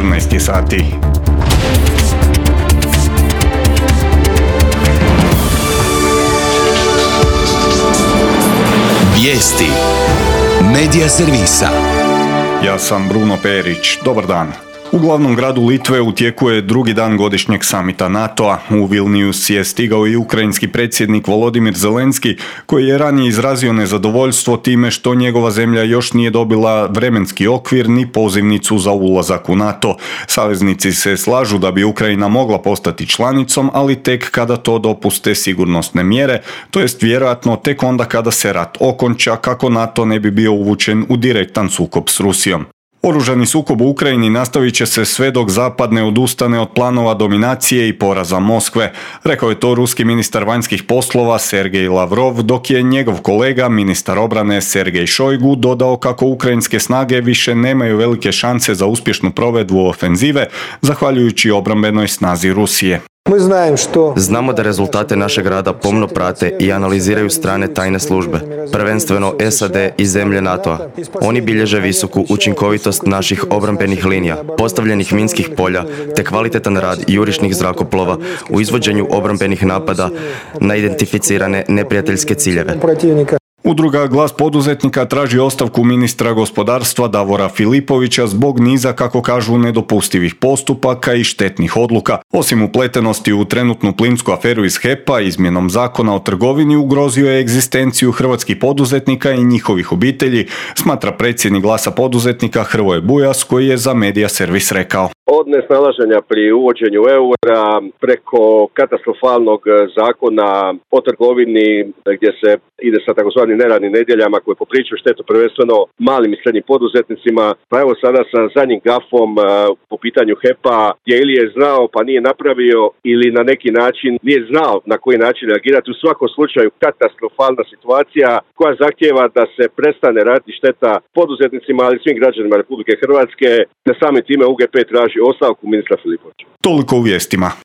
14 sati. Vijesti Medija servisa. Ja sam Bruno Perić. Dobar dan. U glavnom gradu Litve u tijeku je drugi dan godišnjeg samita NATO-a. U Vilnius je stigao i ukrajinski predsjednik Volodimir Zelenski, koji je ranije izrazio nezadovoljstvo time što njegova zemlja još nije dobila vremenski okvir ni pozivnicu za ulazak u NATO. Saveznici se slažu da bi Ukrajina mogla postati članicom, ali tek kada to dopuste sigurnosne mjere, to jest vjerojatno tek onda kada se rat okonča, kako NATO ne bi bio uvučen u direktan sukob s Rusijom. Oružani sukob u Ukrajini nastavit će se sve dok Zapad ne odustane od planova dominacije i poraza Moskve. Rekao je to ruski ministar vanjskih poslova Sergej Lavrov, dok je njegov kolega, ministar obrane Sergej Šojgu, dodao kako ukrajinske snage više nemaju velike šanse za uspješnu provedbu ofenzive, zahvaljujući obrambenoj snazi Rusije. Znamo da rezultate našeg rada pomno prate i analiziraju strane tajne službe, prvenstveno SAD i zemlje NATO-a. Oni bilježe visoku učinkovitost naših obrambenih linija, postavljenih minskih polja te kvalitetan rad jurišnih zrakoplova u izvođenju obrambenih napada na identificirane neprijateljske ciljeve. Udruga Glas poduzetnika traži ostavku ministra gospodarstva Davora Filipovića zbog niza, kako kažu, nedopustivih postupaka i štetnih odluka. Osim upletenosti u trenutnu plinsku aferu iz HEP-a, izmjenom zakona o trgovini ugrozio je egzistenciju hrvatskih poduzetnika i njihovih obitelji, smatra predsjednik Glasa poduzetnika Hrvoje Bujas, koji je za Medija servis rekao. Od nesnalaženja pri uvođenju eura preko katastrofalnog zakona o trgovini gdje se ide sa takozvanim neradnim nedjeljama koje popričaju štetu prvenstveno malim i srednjim poduzetnicima, pa evo sada sa zadnjim gafom po pitanju HEP-a gdje ili je znao pa nije napravio ili na neki način nije znao na koji način reagirati. U svakom slučaju katastrofalna situacija koja zahtijeva da se prestane raditi šteta poduzetnicima, ali svim građanima Republike Hrvatske, te samim time UGP traži ostavku ministra Filipovića. Toliko u vijestima.